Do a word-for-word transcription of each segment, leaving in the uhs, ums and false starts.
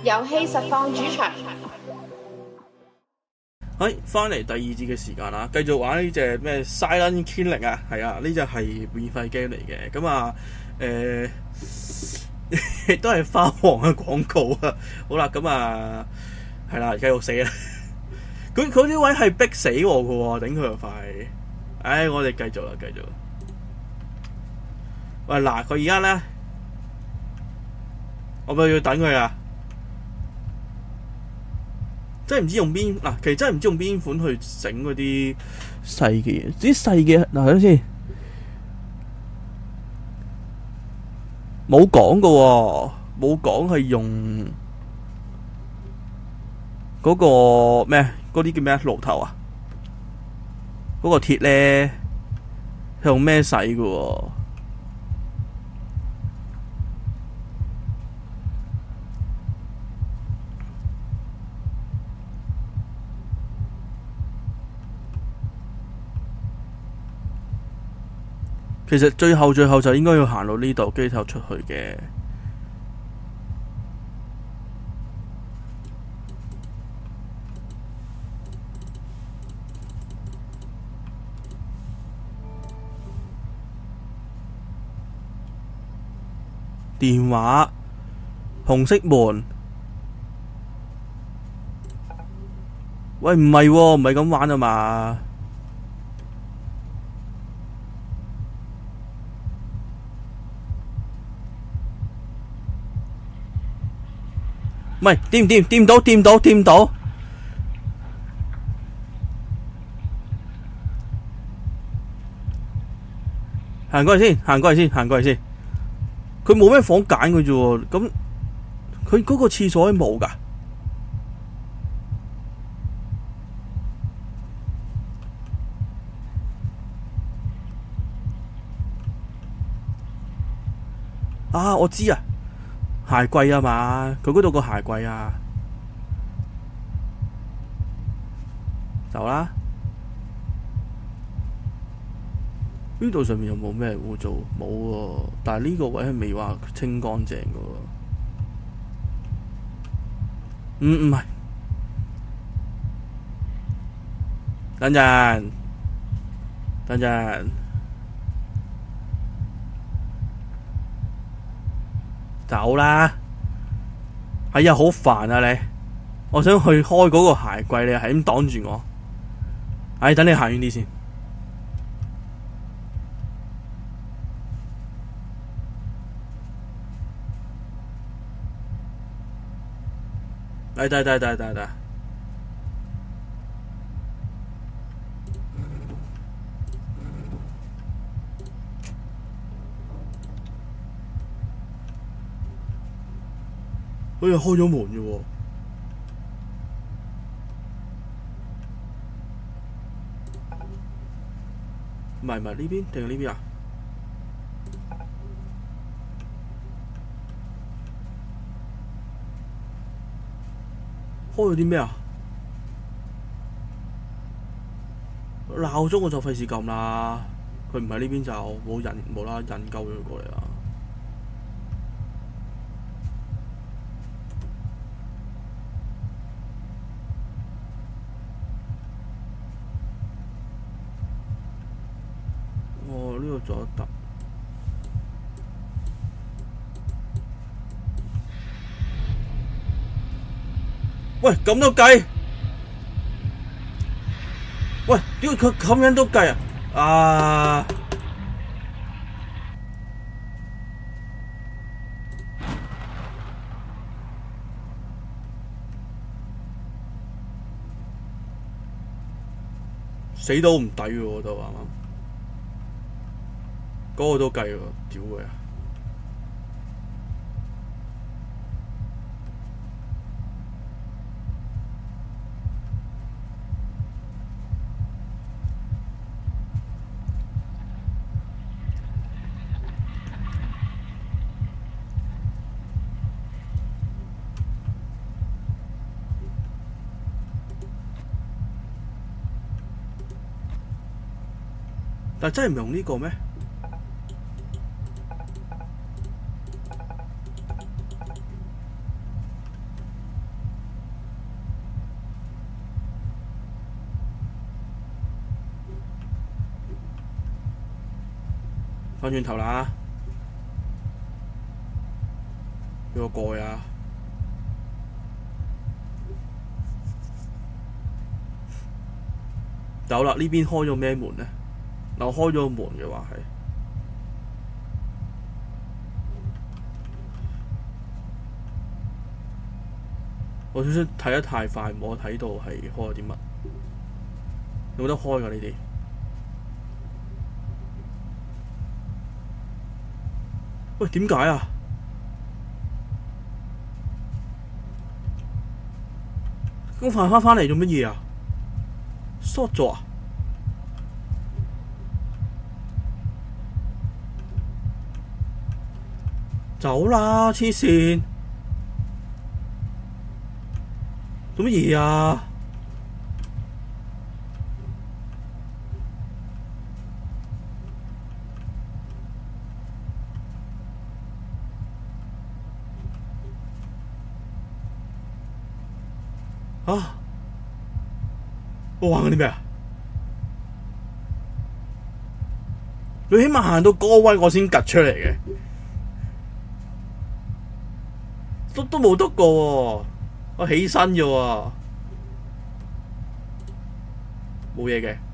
遊戲實況主場。 喺翻嚟第二節嘅時間啦，繼續玩呢隻咩 Silent Killing 啊，係啊，呢隻係免費 game 嚟嘅，咁啊誒亦都係花王嘅廣告啊。好啦，咁啊係啦，繼續死啦！佢佢呢位係逼死我嘅喎，頂佢個肺！唉，我哋繼續啦，繼續。喂，嗱，佢而家咧，我咪要等佢啊！真係唔知用邊嗱，其實真係唔知用邊款去整嗰啲細嘅嘢，啲細嘅嗱，睇先，冇講㗎喎，冇講係用嗰個咩，嗰啲叫咩爐頭啊？嗰個鐵咧係用咩洗㗎喎？其實最後最後就應該要行到呢度機頭出去嘅。電話紅色門，喂，唔係喎，唔係咁玩啊嘛。唔係，掂唔掂？掂到，掂到，掂到。行過嚟先，行過嚟先，行過嚟先。佢冇咩房揀嘅啫喎，咁佢嗰個廁所冇㗎。啊，我知啊。鞋櫃啊嘛，佢嗰度個鞋櫃啊，走啦！呢度上面有冇咩污糟？冇喎，但係呢個位係未話清乾淨嘅喎。唔唔係，等陣，等陣。走啦！哎呀，好煩啊你！我想去開嗰個鞋櫃，你係咁擋住我。哎，等你行遠啲先。哎，得得得得得。佢又開咗門嘅喎，唔係唔係呢邊定係呢邊啊？開咗啲咩啊？鬧鐘我就費事撳啦，佢唔喺呢邊就冇人冇啦，引鳩咗佢過嚟啦。呢個左得，喂咁都計，喂點解佢咁樣都計啊？啊！死都唔抵喎，嗰度啱啱。嗰個都計喎，屌佢啊！但真係唔用呢個咩？ 翻轉頭啦，俾我過去啊！有啦，呢邊開咗咩門呢？嗱，我開咗個門嘅話係，我少少睇得太快，冇睇到係開咗啲乜。有冇得開㗎呢啲？喂，點解啊？咁快翻返嚟做乜嘢啊？short 咗啊？走啦！黐線，做乜嘢啊？啊！我玩緊啲咩啊？你起碼行到嗰個位我先趌出嚟嘅，都都冇篤過喎，我起身啫喎，冇嘢嘅。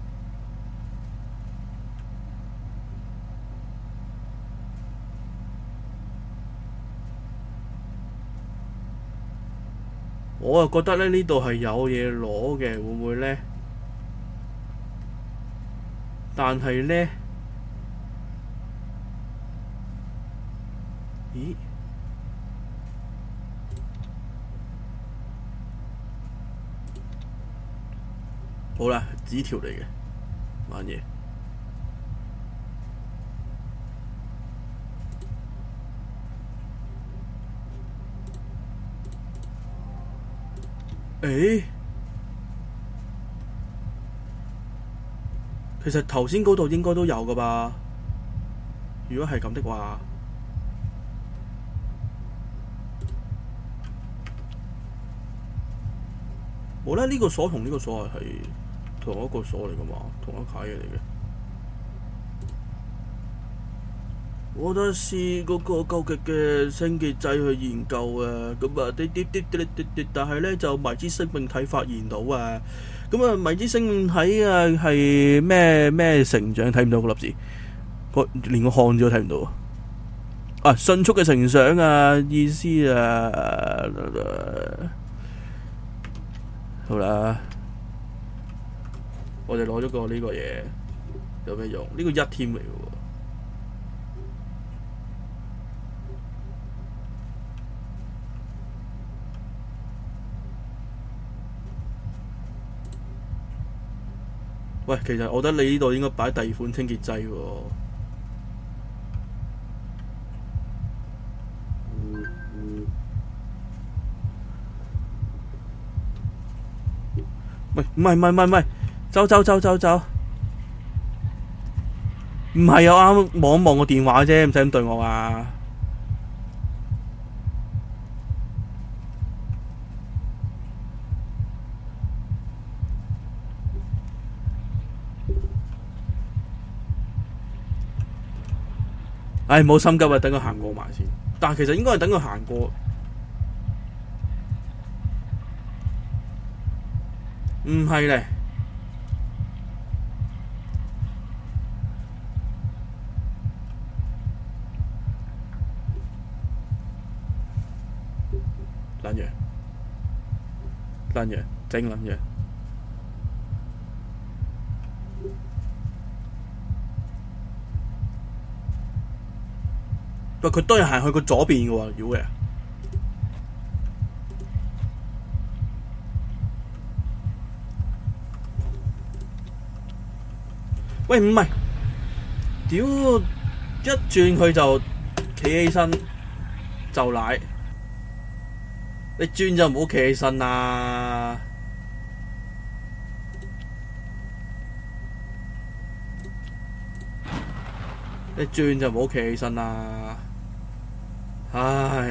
我又覺得咧呢度係有嘢攞嘅，會唔會咧？但係咧，咦？好啦，紙條嚟嘅，玩嘢。誒，其實頭先嗰度應該都有噶吧？如果係咁的話，冇啦，呢個鎖同呢個鎖係同一個鎖嚟噶嘛，同一卡嘢嚟嘅。我覺得試嗰個究極嘅清潔劑去研究啊，咁啊啲啲啲啲啲啲，但係咧就迷之生命體發現到啊，咁啊迷之生命體啊係咩咩成長睇唔到個粒字，個連個漢字都睇唔到啊！迅速嘅成長啊，意思啊，好啦，我哋攞咗個呢個嘢有咩用？呢個一添嚟嘅喎。喂，其實我覺得你呢度應該擺第二款清潔劑喎。喂，唔係唔係唔係唔係，走走走走走，唔係啊！我啱望一望個電話啫，唔使咁對我啊！唉，冇心急啊，等佢行過埋先。但係其實應該係等佢行過，唔係咧。撚樣，撚樣，整撚樣。喂，佢當然行去個左邊嘅喎，妖嘅。喂，唔係，屌！一轉佢就企起身就奶，你轉就唔好企起身啦。你轉就唔好企起身啦。唉，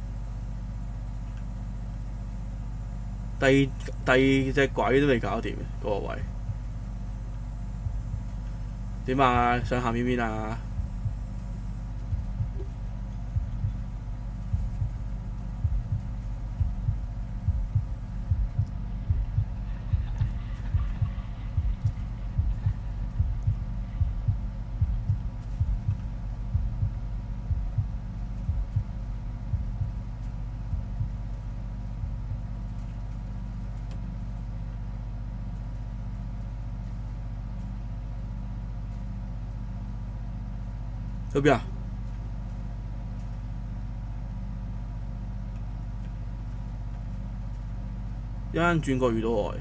第第二隻鬼都未搞掂嗰個位，點啊？想行邊邊啊？ 去邊啊？一間轉角遇到愛，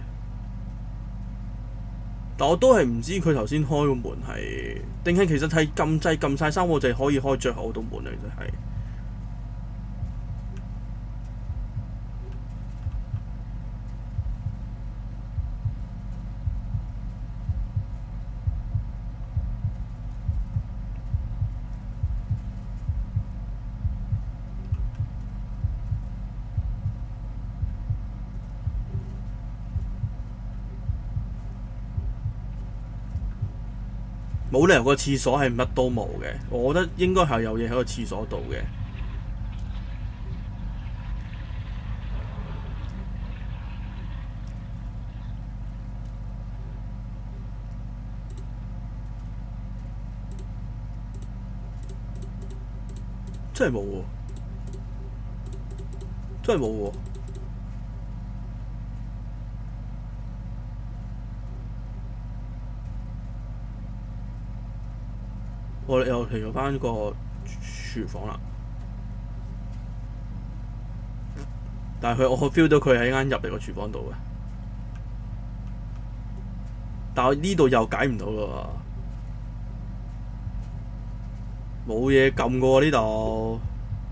但我都係唔知佢頭先開個門係，定係其實係撳掣撳晒三個掣可以開最後嗰道門啊！其實係。冇理由個廁所係乜都冇嘅，我覺得應該係有嘢喺個廁所度嘅。真係冇喎，真係冇喎。我哋又嚟到翻個廚房啦，但係佢我 feel 到佢喺間入嚟個廚房度嘅，但係呢度又解唔到咯喎，冇嘢撳過呢度。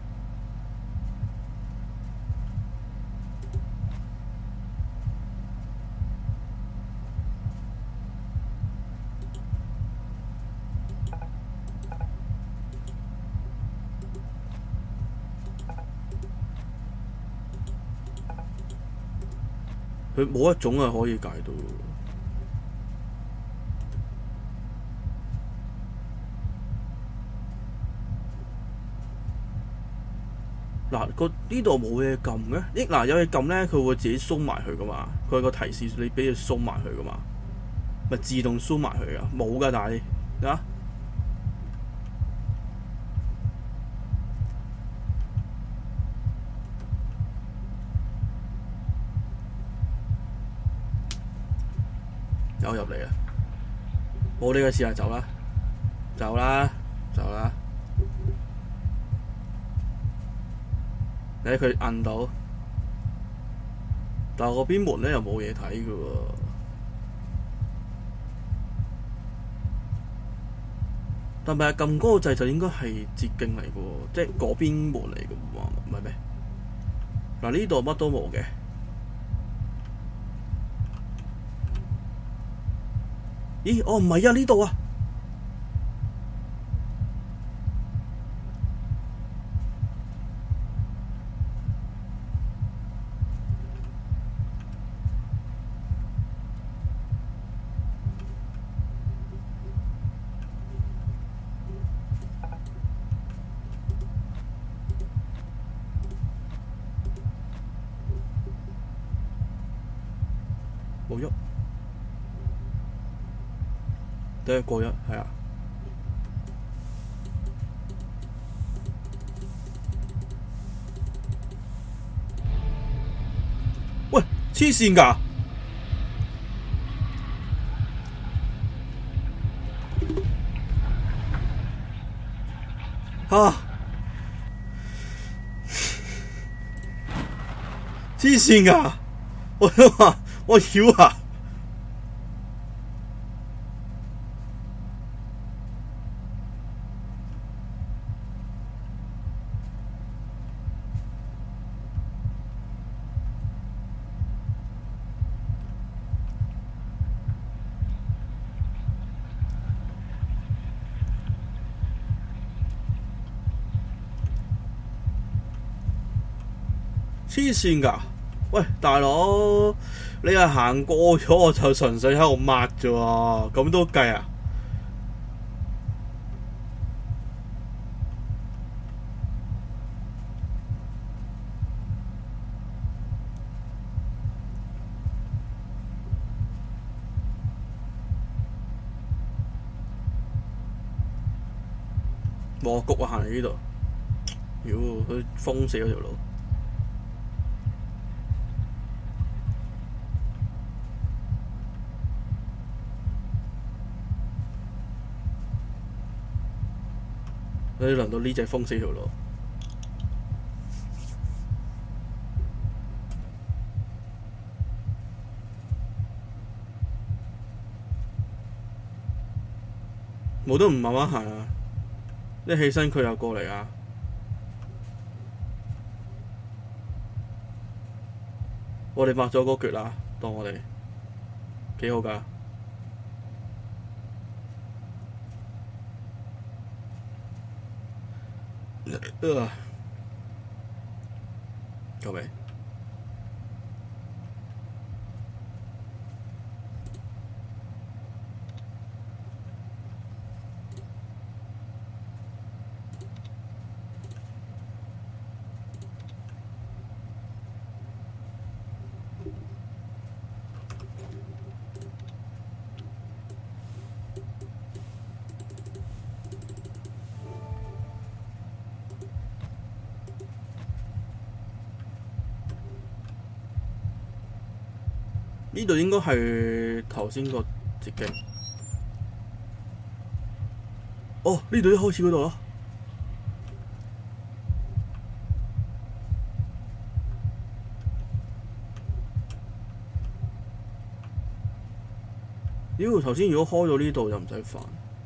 佢冇一種係可以解到嗱，個呢度冇嘢撳嘅，咦嗱有嘢撳咧，佢會自己鬆埋佢噶嘛，佢有個提示你俾佢鬆埋佢噶嘛，咪自動鬆埋佢噶，冇噶，但係啊有入嚟啊！冇呢個試下走啦，走啦，走啦！你睇佢摁到，但係嗰邊門咧又冇嘢睇嘅喎。但係撳嗰個掣就應該係捷徑嚟嘅喎，即係嗰邊門嚟嘅喎，唔係咩？嗱呢度乜都冇嘅。咦？哦，唔係啊，呢度啊，冇喐。得過一係啊！喂，黐線㗎！啊！黐線㗎！我都話我曉啊！黐線㗎！喂，大佬，你係行過咗我就純粹喺度抹啫喎，咁都計啊？我焗啊，行嚟呢度，妖佢封死咗條路。 你輪到呢隻封死條路，冇都唔慢慢行啊！一起身佢又過嚟啊！我哋抹咗嗰橛啦，當我哋幾好㗎。呃，救命！呢度應該係頭先個捷徑。哦，呢度一開始嗰度咯。妖，頭先如果開咗呢度就唔使煩。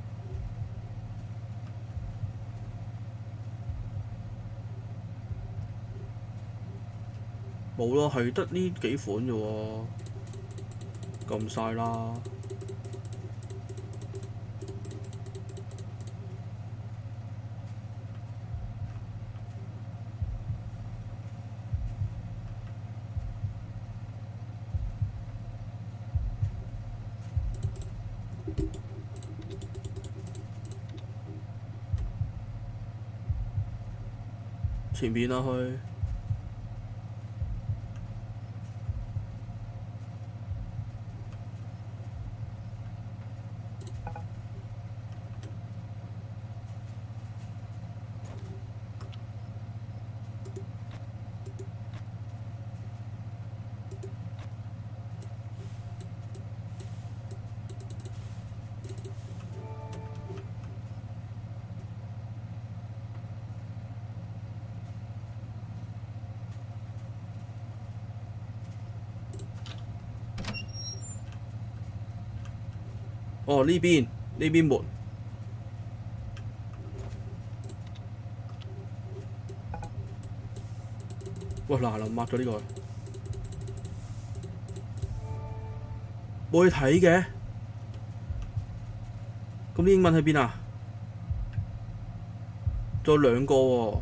冇咯，係得呢幾款啫喎。撳晒啦！前面啦，去。哦，呢邊呢邊門，哇！嗱嗱抹咗呢個，冇去睇嘅。咁啲英文喺邊啊？仲有兩個喎。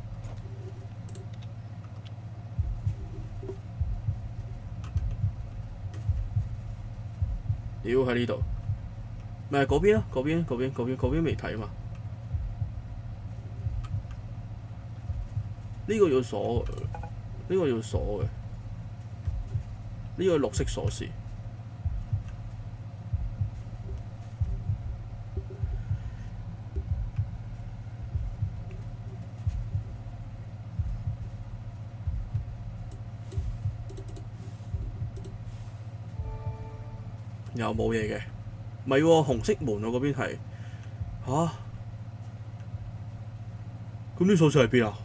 屌喺呢度。咪係嗰邊啊，嗰邊嗰邊嗰邊嗰邊未睇嘛？呢個要鎖，呢個要鎖嘅，呢個綠色鎖匙。又冇嘢嘅。唔係喎，紅色門喎，嗰邊係吓？咁啲鎖匙喺邊啊？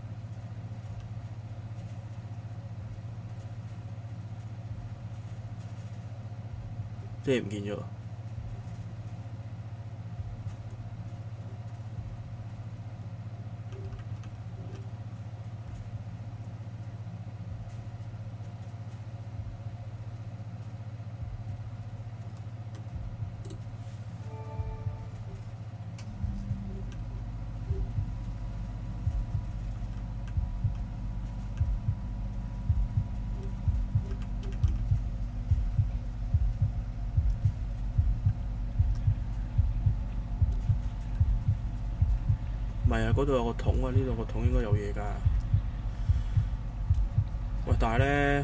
即係唔見咗。唔係啊，嗰度有個桶啊，呢度個桶應該有嘢㗎。喂，但係咧，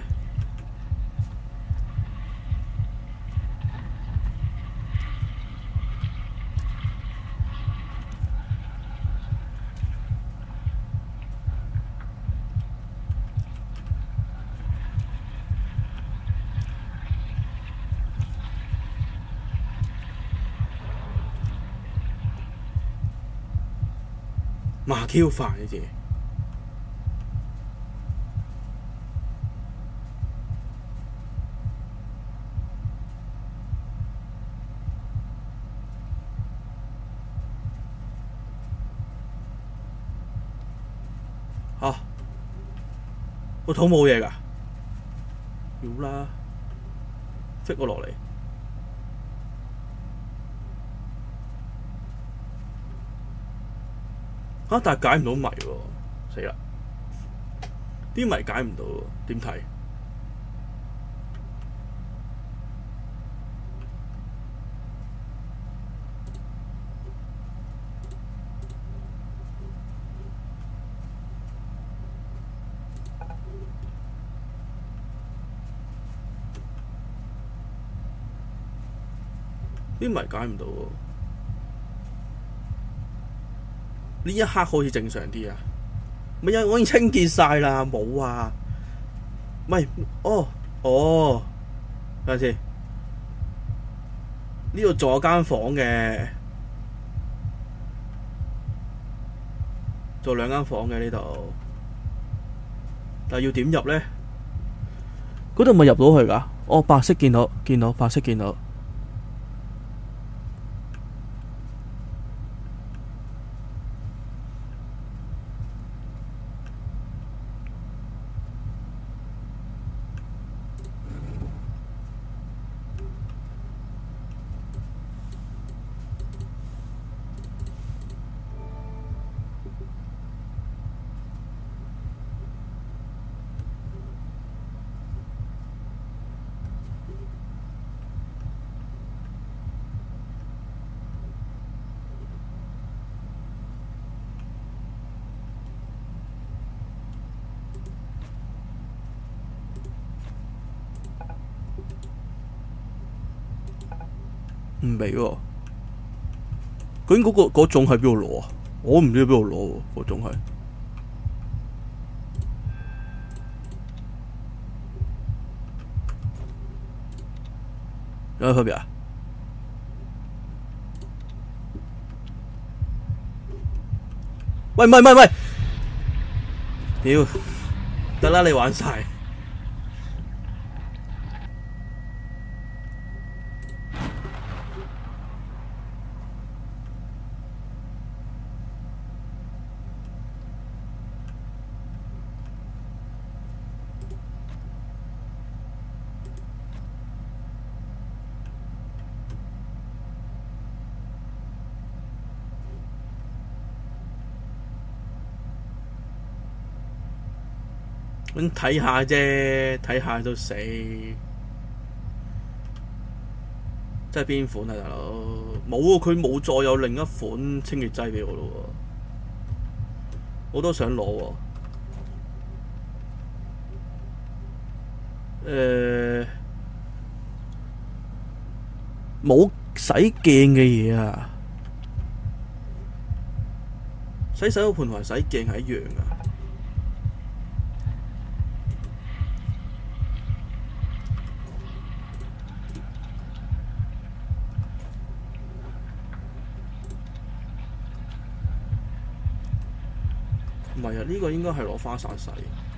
麻 Q 煩呢字嚇，個肚冇嘢㗎，妖啦，揈我落嚟嚇，但係解唔到謎喎，死啦！啲謎解唔到喎，點睇？啲謎解唔到喎，呢一刻好似正常啲啊！唔係啊，我已經清潔晒啦，冇啊！唔係，哦哦，等陣先，呢度仲有間房嘅，仲有兩間房嘅呢度，但係要點入咧？嗰度咪入到去㗎？哦，白色見到，見到白色見到。唔俾喎，究竟嗰、嗰個嗰種喺邊度攞啊？我唔知喺邊度攞喎，嗰種係有咩分別啊？喂，唔係唔係唔係，屌，得啦，你玩晒。咁睇下啫，睇下都死，真係邊款啊，大佬？冇喎，佢冇再有另一款清潔劑俾我咯喎，我都想攞喎。誒，冇洗鏡嘅嘢啊！洗手盤同埋洗鏡係一樣噶。唔係啊，呢個應該係攞花灑洗。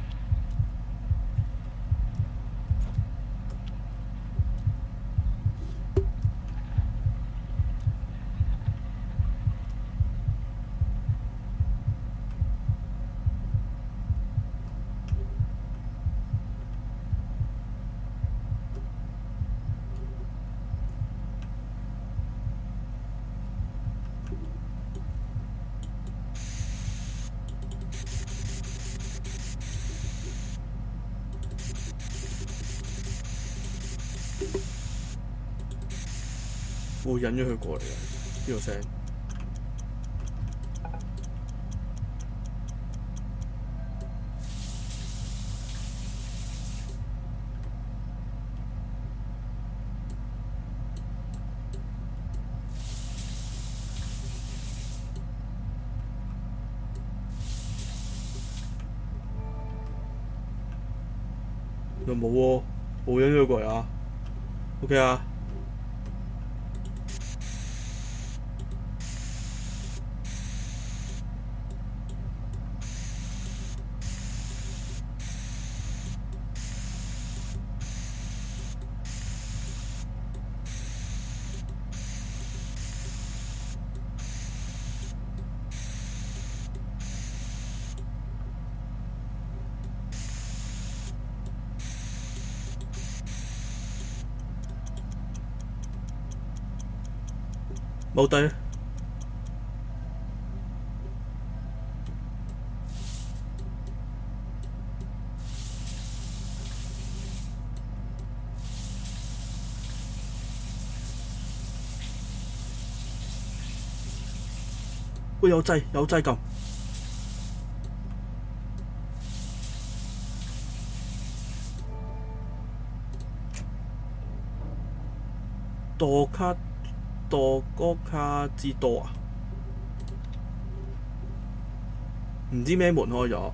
會引咗佢過嚟嘅呢個聲。又冇喎，冇引咗佢過嚟啊 ！OK 啊。 冇對。喂，有掣有掣撳。多卡多嗰卡之多啊！唔知咩門開咗。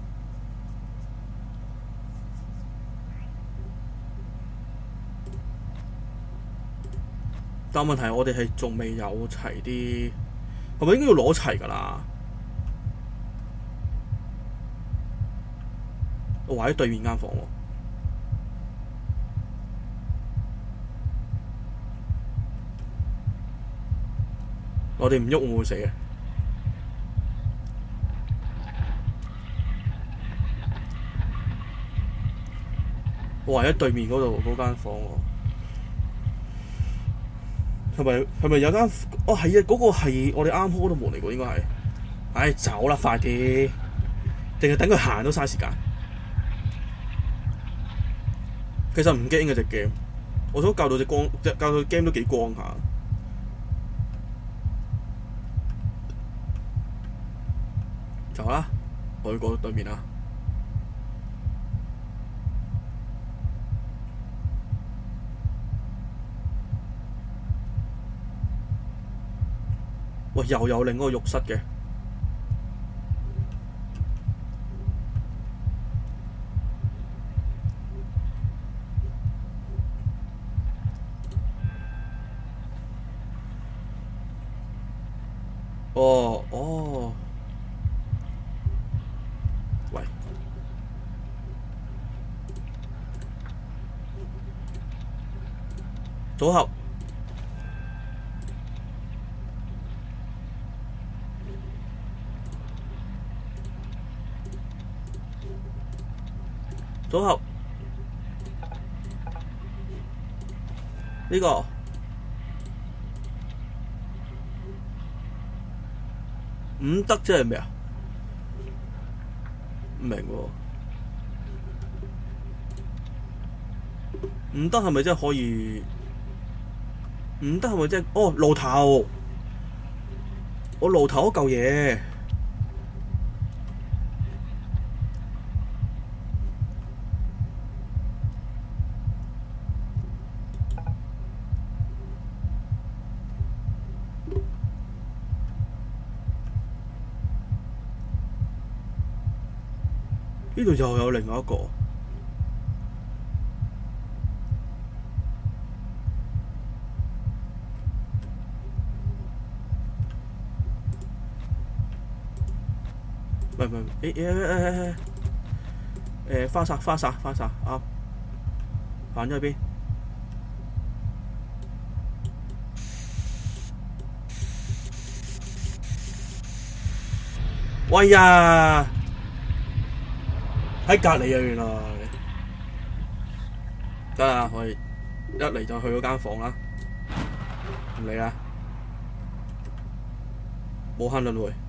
但問題我哋係仲未有齊啲，係咪應該要攞齊㗎啦？我話喺對面間房喎。我哋唔喐會唔會死嘅？我話喺對面嗰度嗰間房喎。係咪係咪有間？哦係啊，嗰、嗰個係我哋啱開嗰度門嚟㗎，應該係。唉，走啦，快啲！定係等佢行都嘥時間。其實唔驚嘅隻 game，我想教到隻光，教到 game 都幾光下。走啦，我去過對面啦。喂，又有另一個浴室嘅。哦哦，喂，組合。組合呢、這個五德即係咩啊？唔明喎。五德係咪真係可以？五德係咪真係？哦，爐頭，我爐頭嗰嚿嘢。呢度又有另外一個。唔係唔係，誒誒誒誒誒花灑花灑花灑啱，行咗去邊？喂呀！喺隔離啊，原來得啦，我哋一嚟就去嗰間房啦，唔理啦，冇慳輪迴。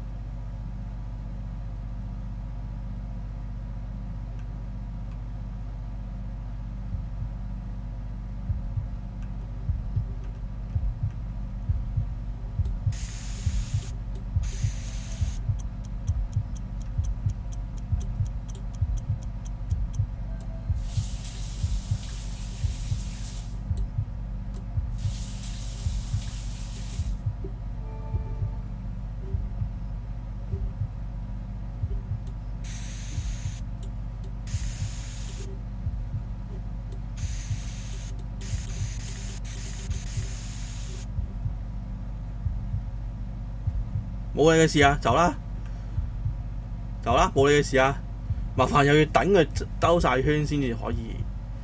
冇你嘅事啊，走啦，走啦，冇你嘅事啊！麻煩又要等佢兜晒圈先至可以，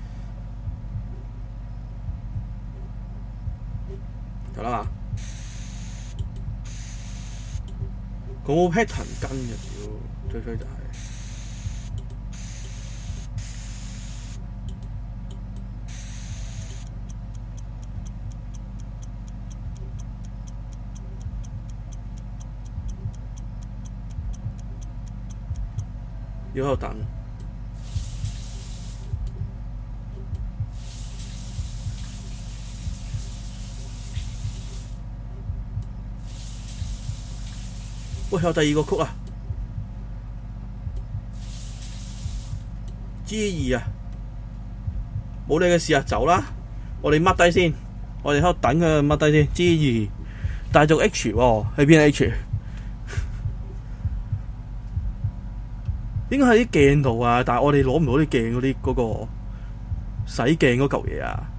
走啦嘛！佢冇 pattern 跟嘅，屌，最衰就係、是。 要喺度等。喂，有第二個曲啊 ！G 二啊，冇你嘅事啊，走啦！我哋 mark 低先，我哋喺度等佢 mark 低先。G 二，大族 H 喎，喺邊 H？ 應該喺啲鏡度啊，但係我哋攞唔到啲鏡嗰啲嗰個洗鏡嗰嚿嘢啊！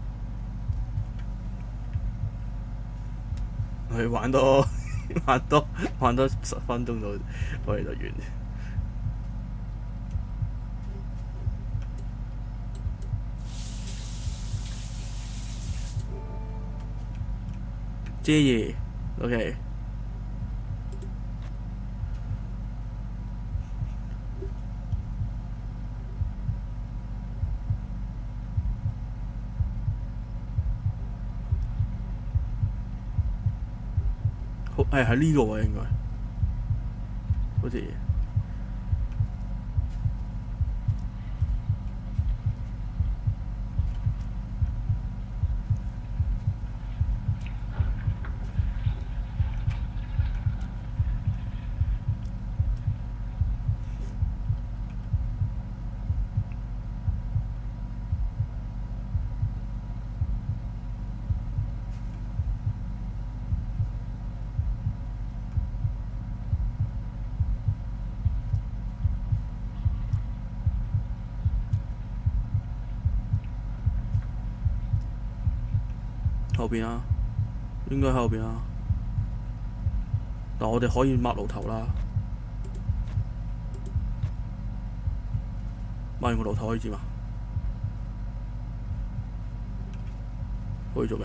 去玩多玩多玩多十分鐘到，我哋就完。J 二 ，OK。好，係喺呢個位應該，好似後邊啊，應該喺後邊啊。但我哋可以抹爐頭啦，抹完個爐頭可以點啊？可以做咩？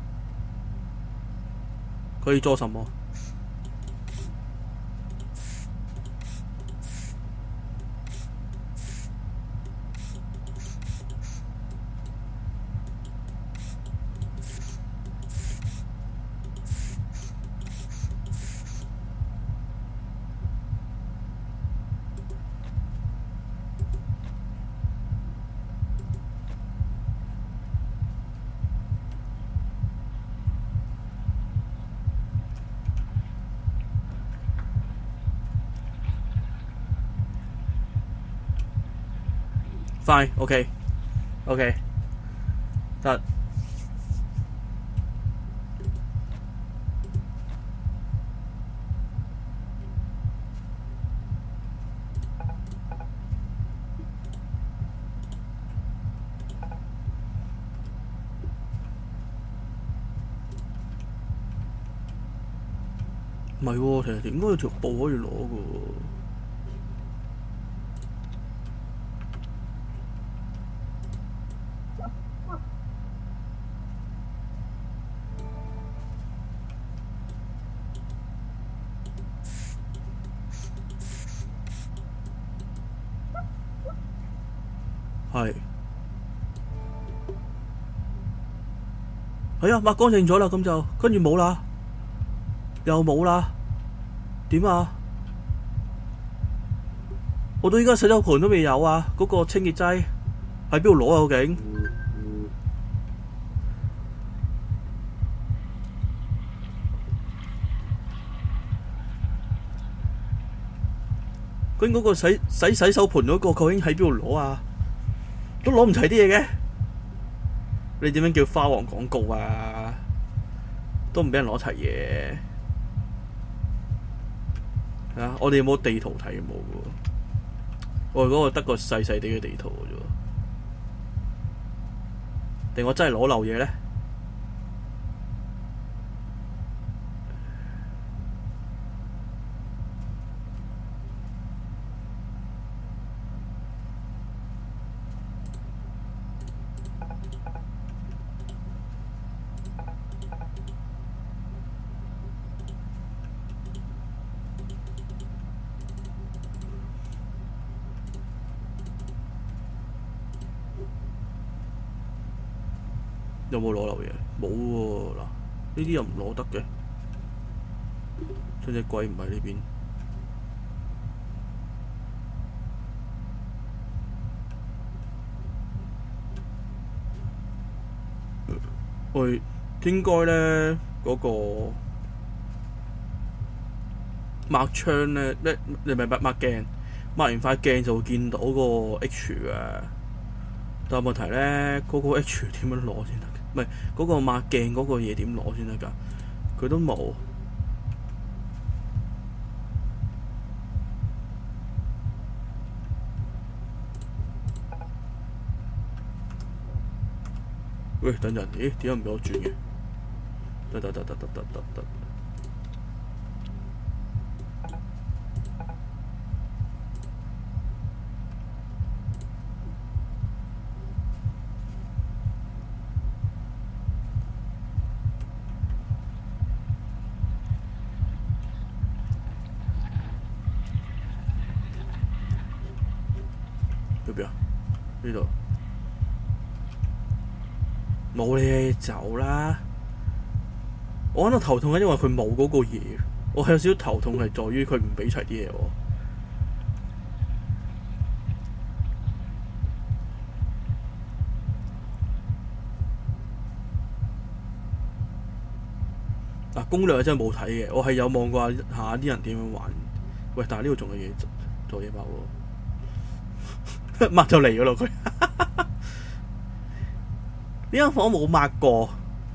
可以做什麼？Fine, OK, OK，得。唔係喎，其實應該有條布可以攞嘅喎。係，係啊，抹乾淨咗啦，咁就跟住冇啦，又冇啦，點啊？我到依家洗手盆都未有啊！嗰、嗰個清潔劑喺邊度攞啊？究竟？究竟嗰個洗洗洗手盆嗰個究竟喺邊度攞啊？都攞唔齊啲嘢嘅，你點樣叫花王廣告啊？都唔俾人攞齊嘢。啊！我哋有冇地圖睇？冇喎。我哋嗰個得個細細啲嘅地圖嘅啫。定我真係攞漏嘢咧？有冇攞漏嘢？冇喎，嗱，呢啲又唔攞得嘅。將隻鬼唔喺呢邊。 我應該咧嗰個抹窗咧，咧你明白抹鏡，抹完塊鏡就會見到個 H 嘅。但係問題咧，嗰、嗰個 H 點樣攞先得？唔係嗰個抹鏡嗰個嘢點攞先得㗎？佢都冇。喂，等陣，咦？點解唔俾我轉嘅？得得得得得得得得。去邊啊？呢度冇你走啦！我喺度頭痛係因為佢冇嗰個嘢，我係有少少頭痛係在於佢唔俾齊啲嘢我。嗱、啊、攻略真係冇睇嘅，我係有望過下啲人點樣玩。喂，但係呢度仲有嘢做嘢爆喎，抹就嚟咗咯佢。呢間房冇抹過。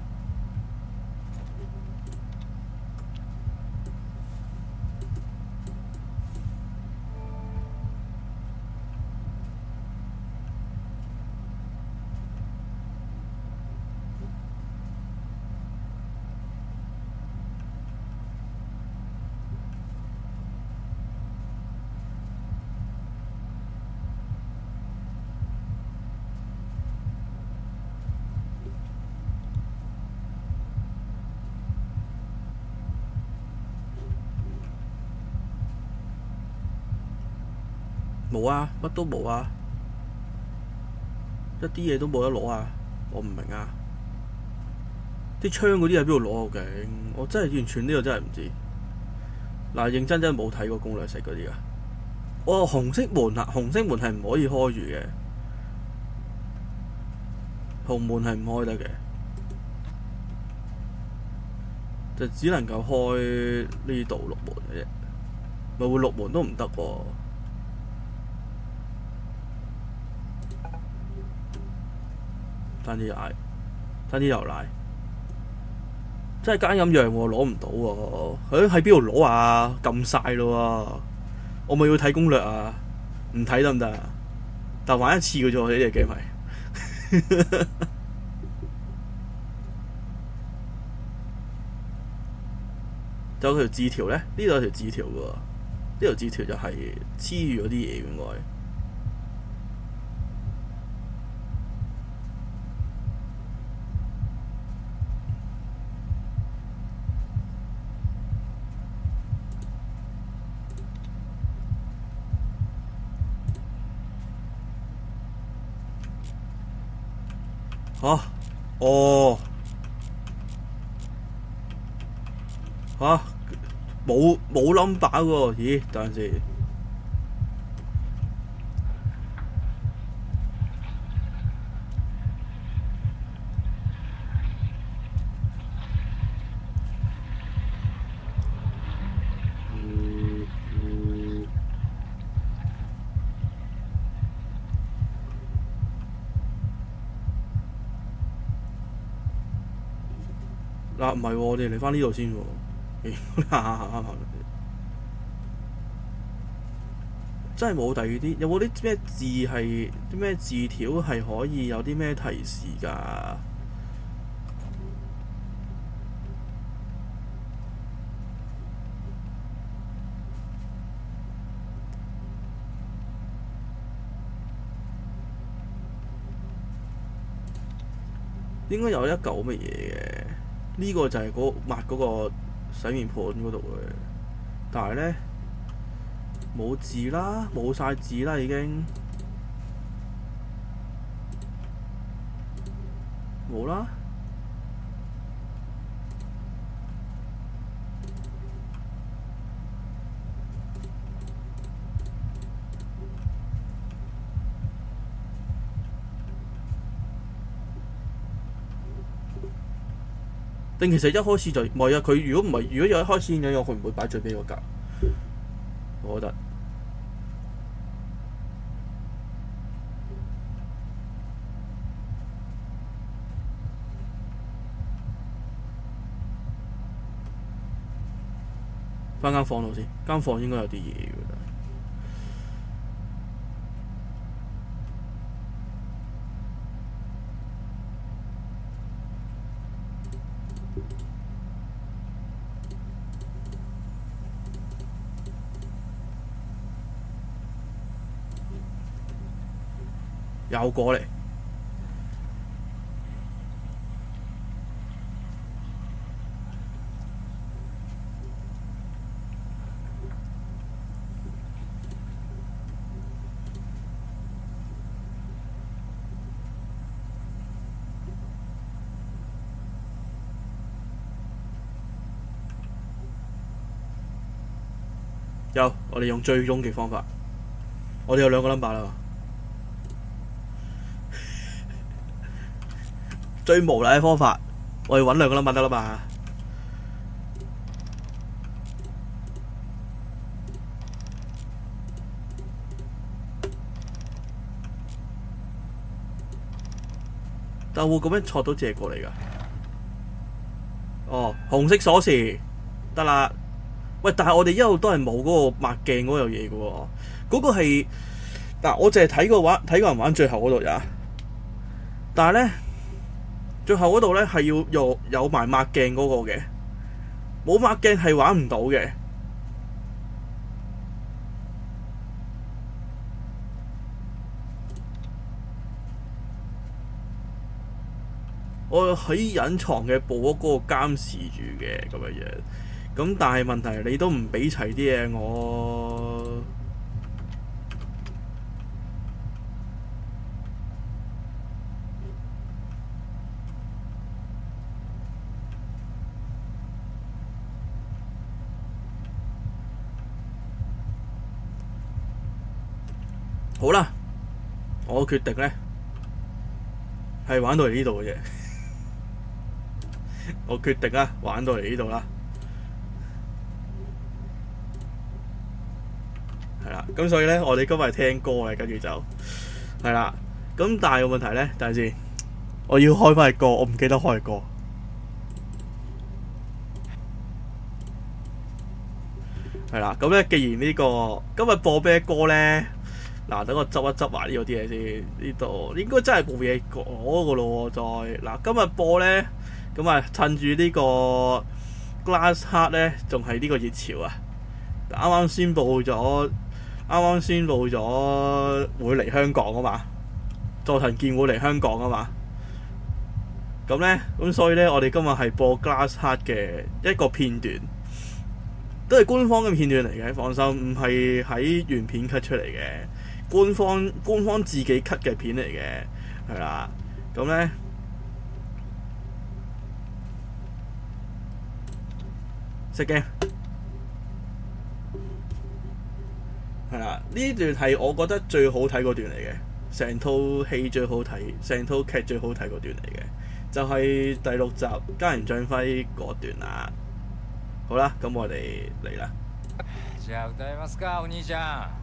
冇啊，乜都冇啊，一啲嘢都冇得攞啊！我唔明啊，啲槍嗰啲喺邊度攞啊？究竟我真係完全呢個真係唔知。嗱，認真真係冇睇過攻略食嗰啲啊！哦，紅色門啊，紅色門係唔可以開住嘅，紅門係唔開得嘅，就只能夠開呢度六門嘅啫，咪會六門都唔得喎。爭啲奶，爭啲牛奶，真係奸咁樣喎，攞唔到喎。佢喺邊度攞啊？撳晒咯喎，我咪要睇攻略啊？唔睇得唔得啊？但玩一次嘅啫喎，呢隻 game 係。就有條字條咧，呢度有條字條嘅喎，呢條字條就係黐住嗰啲嘢應該。嚇、啊！哦！嚇、啊！冇冇 number 喎？咦？等陣先。嗱，唔係喎，我哋嚟翻呢度先喎。真係冇第二啲，有冇啲咩字係啲咩字條係可以有啲咩提示㗎？應該有一嚿乜嘢嘅，呢、這個就係嗰抹嗰個洗面盤嗰度嘅，但係咧冇字啦，冇晒字啦已經，冇啦。 定其實一開始就唔係啊？佢如果唔係，如果有一開始咁樣，佢唔會擺最尾嗰格。我覺得翻間房度先，間房應該有啲嘢㗎。又過嚟，有我哋用最終極方法，我哋有兩個 number 啦。最無賴嘅方法，我哋揾兩個 number 得啦嘛。但會咁樣錯到借過嚟㗎？哦，紅色鎖匙得啦。喂，但係我哋一路都係冇嗰個墨鏡嗰樣嘢嘅喎。嗰、嗰個係嗱，我淨係睇過玩睇過人玩最後嗰度咋。但係咧。最後嗰度咧係要有有埋墨鏡嗰個嘅，冇墨鏡係玩唔到嘅。我喺隱藏嘅部屋嗰個監視住嘅咁樣樣，咁但係問題你都唔俾齊啲嘢我。好啦，我決定咧係玩到嚟呢度嘅啫。我決定啦，玩到嚟呢度啦。係啦，咁所以咧，我哋今日係聽歌嘅，跟住就係啦。咁但係個問題咧，等陣先，我要開翻個歌，我唔記得開歌。係啦，咁咧，既然呢、呢個今日播咩歌咧？嗱，等我執一執埋呢個啲嘢先。呢度應該真係冇嘢講噶咯喎。再嗱，今日播咧，咁啊趁住呢個 Glass Heart 咧，仲係呢個熱潮啊！啱啱宣布咗，啱啱宣布咗會嚟香港啊嘛，佐藤健會嚟香港啊嘛。咁咧，咁所以咧，我哋今日係播 Glass Heart 嘅一個片段，都係官方嘅片段嚟嘅，放心，唔係喺原片 cut 出嚟嘅。官方官方自己 cut 嘅片嚟嘅，係啦，咁咧食嘅係啦，呢段係我覺得最好睇嗰段嚟嘅，成套戲最好睇，成套劇最好睇嗰段嚟嘅，就係、是、第六集菅原將輝嗰段啦。好啦，咁我哋嚟啦。 じゃあ歌いますか、お兄ちゃん。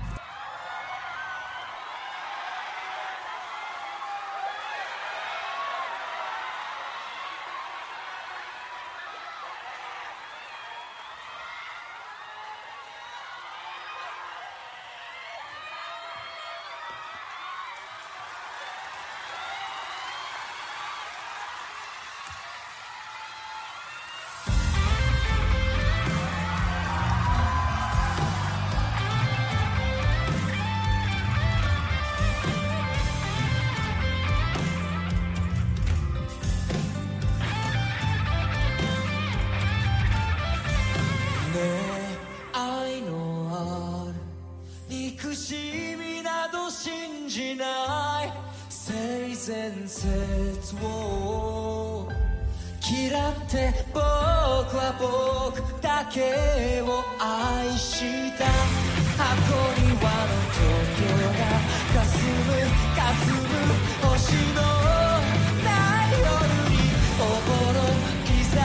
伝説を嫌って僕は僕だけを愛した箱庭の東京が霞む霞む星のない夜に心刻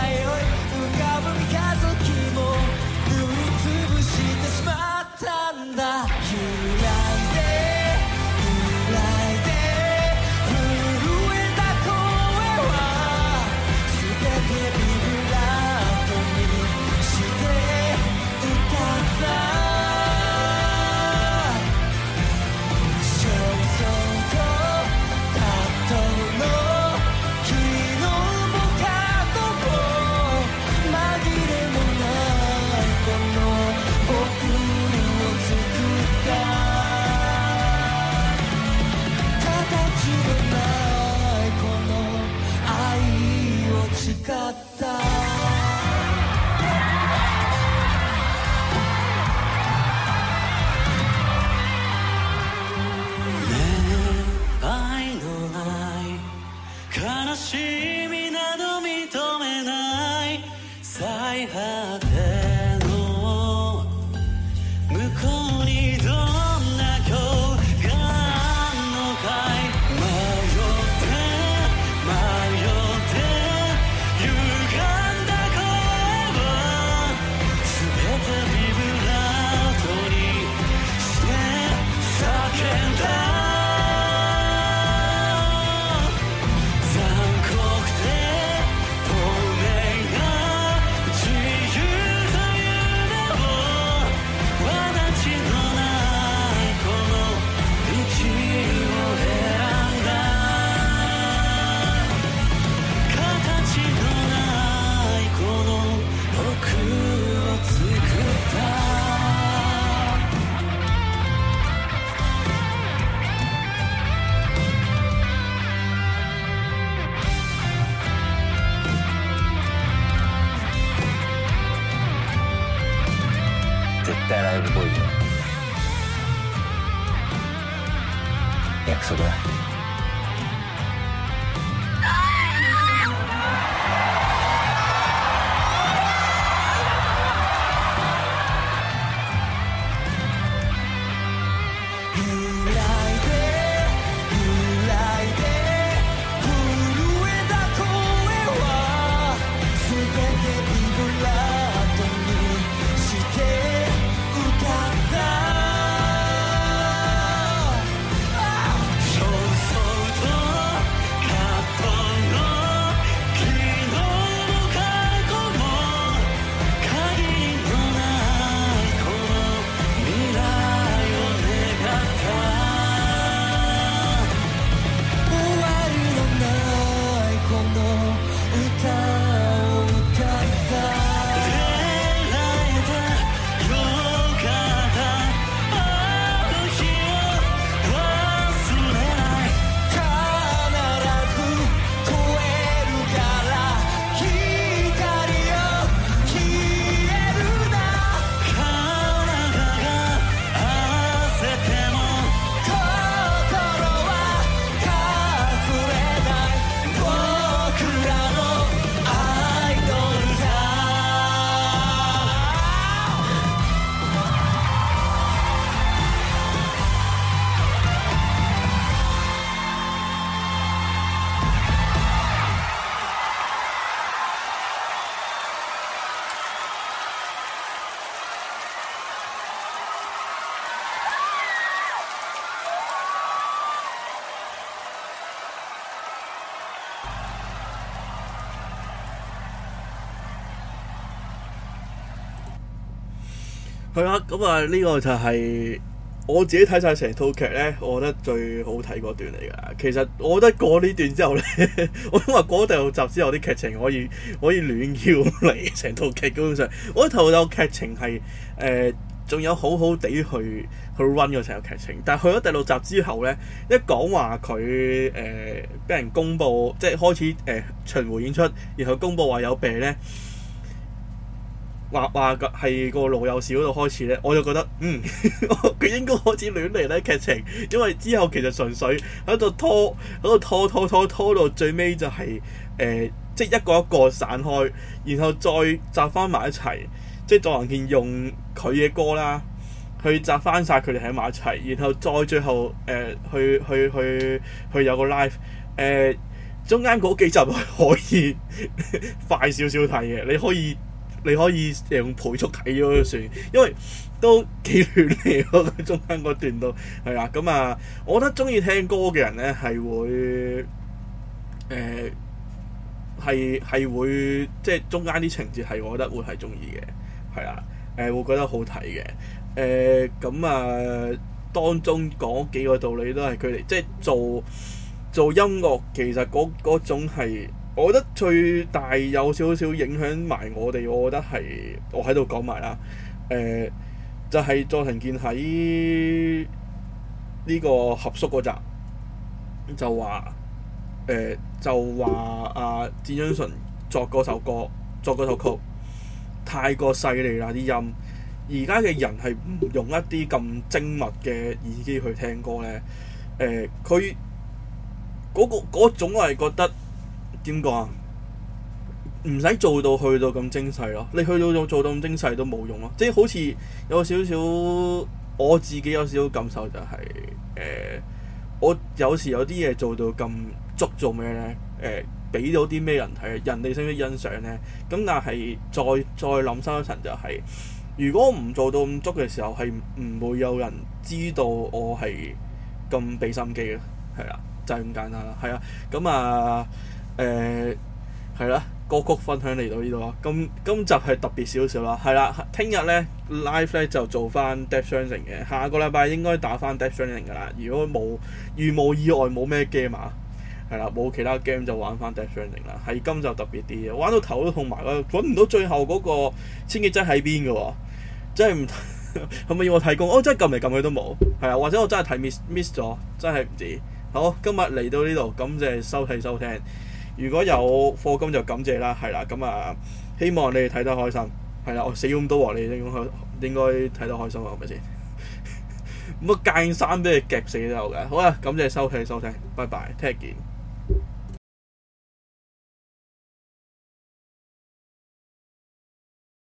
いよ。約束だ。 係啦，咁啊呢個就係我自己睇晒成套劇咧，我覺得最好睇嗰段嚟㗎。其實我覺得過呢段之後咧，我因為過第六集之後啲劇情可以可以亂叫嚟，成套劇基本上，我覺得頭有劇情係誒仲有好好地去去 run 咗成個劇情，但係去咗第六集之後咧，一講話佢誒俾人公佈，即係開始誒、呃、巡迴演出，然後公佈話有病咧。話話個係個老友士嗰度開始咧，我就覺得嗯佢應該開始亂嚟咧劇情，因為之後其實純粹喺度拖喺度拖拖拖拖到最尾就係、是、誒、呃、即係一個一個散開，然後再集翻埋一齊，即係佐藤健用佢嘅歌啦，去集翻晒佢哋喺埋一齊，然後再最後誒、呃、去去去去有個 live 誒、呃、中間嗰幾集係可以快少少睇嘅，你可以。你可以用倍速睇咗就算，因為都幾亂嚟咯。中間嗰段都係啦，咁啊，我覺得中意聽歌嘅人咧係會誒係係會即係中間啲情節係我覺得會係中意嘅，係啦，誒、呃、會覺得好睇嘅，誒咁啊當中講幾個道理都係佢哋即係做做音樂，其實嗰嗰種係。我覺得最大有少少影響埋我哋，我覺得係我喺度講埋啦。誒、呃，就係、是、佐藤健喺呢個合宿嗰集就話誒、呃，就話阿戰津淳作嗰首歌，作嗰首曲太過細膩啦啲音。而家嘅人係唔用一啲咁精密嘅耳機去聽歌咧。誒、呃，佢嗰、那個嗰種我係覺得。點講啊？唔使做到去到咁精細咯，你去到做做到咁精細都冇用咯。即係好似有少少，我自己有少少感受就係、是、誒、呃，我有時有啲嘢做到咁足做咩咧？誒、呃，俾到啲咩人睇？人哋識唔識欣賞咧？咁但係再再諗深一層就係、是，如果唔做到咁足嘅時候，係唔會有人知道我係咁俾心機嘅，係啦，就係、是、咁簡單啦。係啊，咁啊〜誒係啦，歌曲分享嚟到呢度啦。今今集係特別少少啦，係啦。聽日咧 live 咧就做翻 Death Stranding 嘅，下個禮拜應該打翻 Death Stranding 噶啦。如果冇如無意外冇咩 game 啊，係啦，冇其他 game 就玩翻 Death Stranding 啦。係今集特別啲嘅，玩到頭都痛埋啦，揾唔到最後嗰個千幾劑喺邊嘅喎，真係唔係咪要我提供？哦，真係撳嚟撳去都冇，係啊，或者我真係睇 miss miss 咗，真係唔知。好，今日嚟到呢度，感謝收睇收聽。如果有課金就感謝啦，係啦，咁啊希望你哋睇得開心，係啦，我死咁多喎，你應該應該睇得開心啊，係咪先？咁啊，間生俾佢夾死都有嘅。好啦，感謝收睇收聽，拜拜，聽日見。